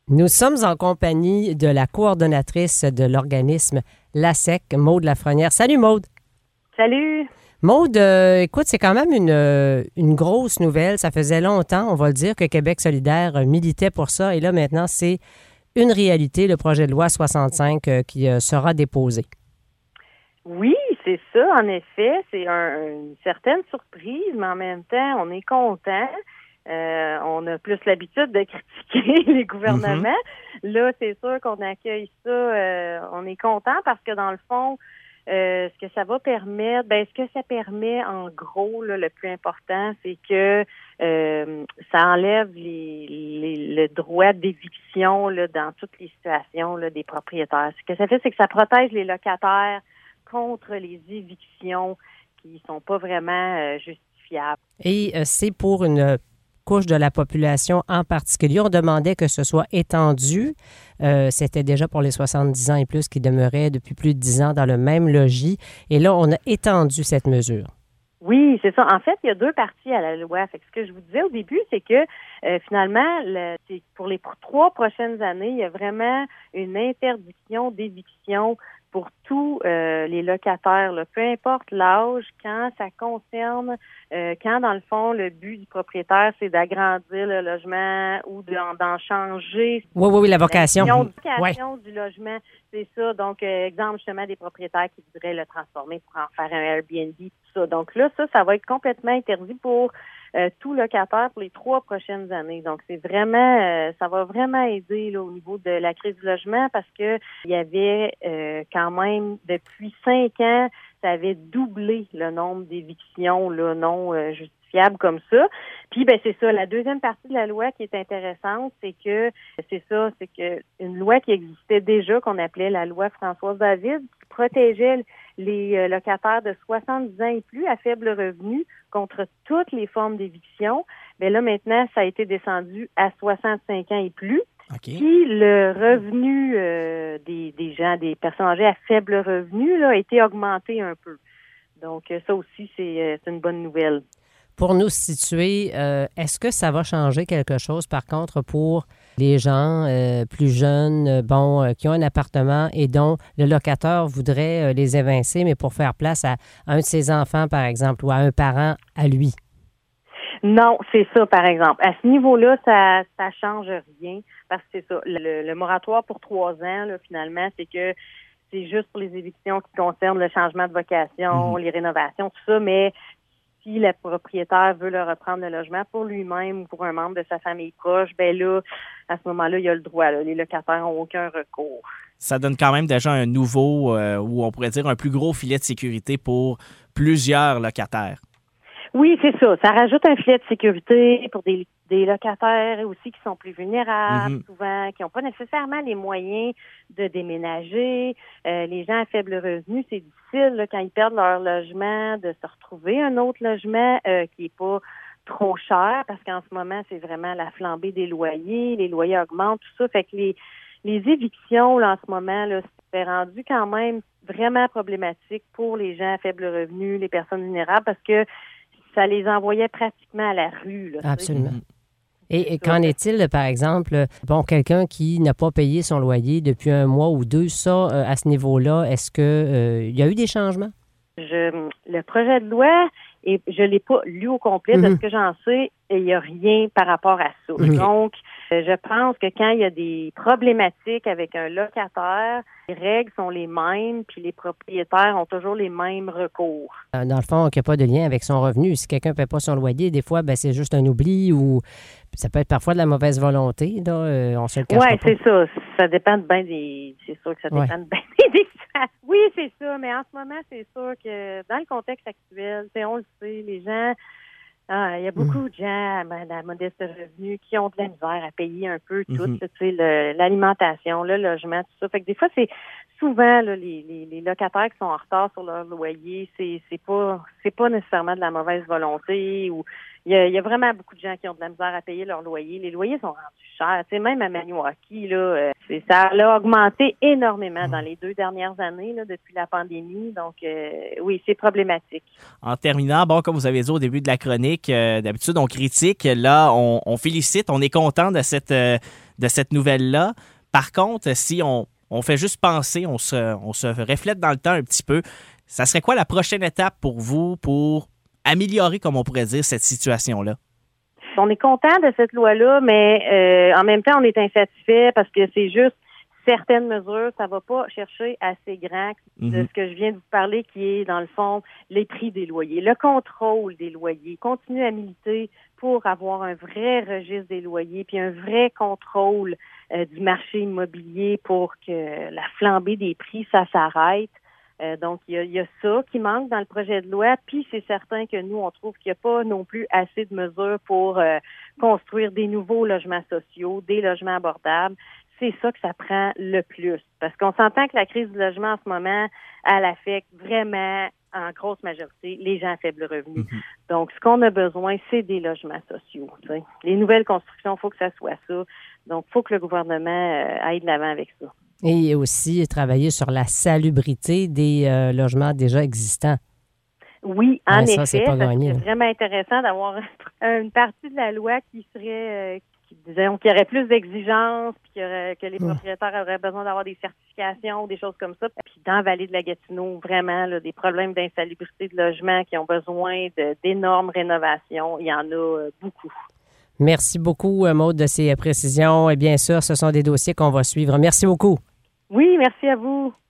Nous sommes en compagnie de la coordonnatrice de l'organisme LASEC, Maude Lafrenière. Salut Maude. Salut. Maude, écoute, c'est quand même une grosse nouvelle. Ça faisait longtemps, on va le dire, que Québec solidaire militait pour ça. Et là, maintenant, c'est une réalité, le projet de loi 65 qui sera déposé. Oui, c'est ça, en effet. C'est une certaine surprise, mais en même temps, on est content. On a plus l'habitude de critiquer les gouvernements. Là, c'est sûr qu'on accueille ça. On est content parce que, dans le fond, ce que ça va permettre, ce que ça permet, en gros, là, le plus important, c'est que ça enlève le droit d'éviction là, dans toutes les situations là, des propriétaires. Ce que ça fait, c'est que ça protège les locataires contre les évictions qui sont pas vraiment justifiables. Et c'est pour une couche de la population en particulier. On demandait que ce soit étendu. C'était déjà pour les 70 ans et plus qui demeuraient depuis plus de 10 ans dans le même logis. Et là, on a étendu cette mesure. Oui, c'est ça. En fait, il y a deux parties à la loi. Fait que ce que je vous disais au début, c'est que finalement, c'est pour les 3 prochaines années, il y a vraiment une interdiction d'éviction pour tous les locataires, là, peu importe l'âge, quand ça concerne, quand dans le fond, le but du propriétaire, c'est d'agrandir le logement ou d'en changer. Oui, la vocation. La vocation du logement, c'est ça. Donc, exemple justement des propriétaires qui voudraient le transformer pour en faire un Airbnb, tout ça. Donc là, ça va être complètement interdit pour tout locataire pour les 3 prochaines années. Donc, c'est vraiment, ça va vraiment aider là, au niveau de la crise du logement parce que il y avait quand même depuis 5 ans, ça avait doublé le nombre d'évictions là, non justifiables comme ça. Puis, c'est ça. La deuxième partie de la loi qui est intéressante, c'est que une loi qui existait déjà, qu'on appelait la loi Françoise David, qui protégeait les locataires de 70 ans et plus à faible revenu contre toutes les formes d'éviction. Mais là, maintenant, ça a été descendu à 65 ans et plus. Okay. Puis le revenu des gens, des personnes âgées à faible revenu, là, a été augmenté un peu. Donc, ça aussi, c'est une bonne nouvelle. Pour nous situer, est-ce que ça va changer quelque chose, par contre, pour les gens plus jeunes, qui ont un appartement et dont le locateur voudrait les évincer, mais pour faire place à un de ses enfants, par exemple, ou à un parent à lui? Non, c'est ça, par exemple. À ce niveau-là, ça change rien parce que c'est ça. Le moratoire pour 3 ans, là, finalement, c'est que c'est juste pour les évictions qui concernent le changement de vocation, les rénovations, tout ça, mais si le propriétaire veut le reprendre le logement pour lui-même ou pour un membre de sa famille proche, là, à ce moment-là, il a le droit. Là. Les locataires n'ont aucun recours. Ça donne quand même déjà un nouveau, ou on pourrait dire un plus gros filet de sécurité pour plusieurs locataires. Oui, c'est ça. Ça rajoute un filet de sécurité pour des locataires aussi qui sont plus vulnérables, souvent, qui n'ont pas nécessairement les moyens de déménager. Les gens à faible revenu, c'est difficile là, quand ils perdent leur logement de se retrouver un autre logement qui n'est pas trop cher parce qu'en ce moment, c'est vraiment la flambée des loyers. Les loyers augmentent, tout ça. Fait que les évictions, là, en ce moment, là, c'est rendu quand même vraiment problématique pour les gens à faible revenu, les personnes vulnérables, parce que ça les envoyait pratiquement à la rue. Là, absolument. Et qu'en est-il, par exemple, quelqu'un qui n'a pas payé son loyer depuis 1 mois ou 2, ça, à ce niveau-là, est-ce qu'il y a eu des changements? Le projet de loi, et je ne l'ai pas lu au complet, de ce que j'en sais, il n'y a rien par rapport à ça. Donc, je pense que quand il y a des problématiques avec un locataire, les règles sont les mêmes, puis les propriétaires ont toujours les mêmes recours. Dans le fond, il n'y a pas de lien avec son revenu. Si quelqu'un ne paie pas son loyer, des fois, c'est juste un oubli ou ça peut être parfois de la mauvaise volonté. Là, on se le cache pas. Oui, c'est ça. Ça dépend de bien des... C'est sûr que ça dépend de bien des... Oui, c'est ça, mais en ce moment, c'est sûr que dans le contexte actuel, on le sait, les gens... il y a beaucoup de gens à modeste revenu qui ont de la misère à payer un peu tout, l'alimentation, le logement, tout ça. Fait que des fois, c'est souvent là, les locataires qui sont en retard sur leur loyer, c'est pas nécessairement de la mauvaise volonté ou il y a vraiment beaucoup de gens qui ont de la misère à payer leur loyer. Les loyers sont rendus chers. Tu sais, même à Maniwaki, là, ça a augmenté énormément dans les 2 dernières années, là, depuis la pandémie. Donc, oui, c'est problématique. En terminant, bon, comme vous avez dit au début de la chronique, d'habitude, on critique. Là, on félicite. On est content de cette nouvelle-là. Par contre, si on fait juste penser, on se reflète dans le temps un petit peu, ça serait quoi la prochaine étape pour vous pour améliorer, comme on pourrait dire, cette situation-là? On est content de cette loi-là, mais en même temps, on est insatisfait parce que c'est juste certaines mesures, ça va pas chercher assez grand de ce que je viens de vous parler, qui est, dans le fond, les prix des loyers, le contrôle des loyers. Continue à militer pour avoir un vrai registre des loyers, puis un vrai contrôle du marché immobilier pour que la flambée des prix, ça s'arrête. Donc, il y a ça qui manque dans le projet de loi, puis c'est certain que nous, on trouve qu'il n'y a pas non plus assez de mesures pour construire des nouveaux logements sociaux, des logements abordables. C'est ça que ça prend le plus. Parce qu'on s'entend que la crise du logement en ce moment, elle affecte vraiment, en grosse majorité, les gens à faible revenu. Donc, ce qu'on a besoin, c'est des logements sociaux. T'sais. Les nouvelles constructions, il faut que ça soit ça. Donc, il faut que le gouvernement aille de l'avant avec ça. Et aussi travailler sur la salubrité des logements déjà existants. Oui, en effet, ça, c'est vraiment intéressant d'avoir une partie de la loi qui serait, disons, qu'il y aurait plus d'exigences, puis que les propriétaires auraient besoin d'avoir des certifications ou des choses comme ça. Puis dans la vallée de la Gatineau, vraiment, là, des problèmes d'insalubrité de logement qui ont besoin d'énormes rénovations, il y en a beaucoup. Merci beaucoup, Maude, de ces précisions. Et bien sûr, ce sont des dossiers qu'on va suivre. Merci beaucoup. Oui, merci à vous.